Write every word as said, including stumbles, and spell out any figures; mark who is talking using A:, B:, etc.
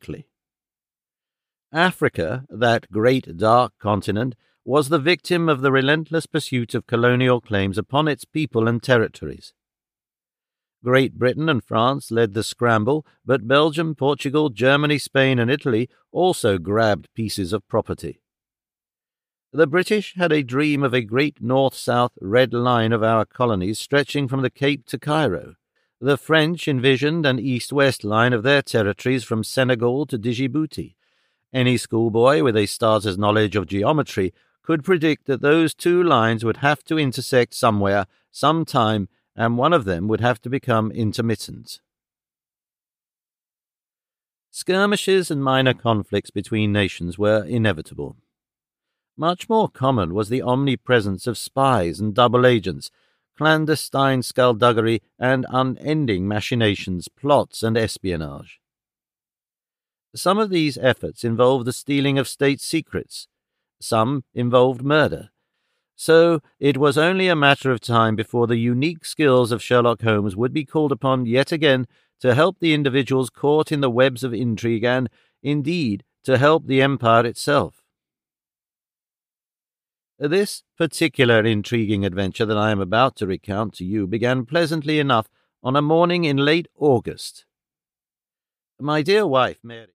A: quickly. Africa, that great dark continent, was the victim of the relentless pursuit of colonial claims upon its people and territories. Great Britain and France led the scramble, but Belgium, Portugal, Germany, Spain, and Italy also grabbed pieces of property. The British had a dream of a great north-south red line of our colonies stretching from the Cape to Cairo. The French envisioned an east-west line of their territories from Senegal to Djibouti. Any schoolboy with a starter's knowledge of geometry could predict that those two lines would have to intersect somewhere, sometime, and one of them would have to become intermittent. Skirmishes and minor conflicts between nations were inevitable. Much more common was the omnipresence of spies and double agents, clandestine skullduggery, and unending machinations, plots, and espionage. Some of these efforts involved the stealing of state secrets. Some involved murder. So it was only a matter of time before the unique skills of Sherlock Holmes would be called upon yet again to help the individuals caught in the webs of intrigue and, indeed, to help the Empire itself. This particular intriguing adventure that I am about to recount to you began pleasantly enough on a morning in late August. My dear wife, Mary,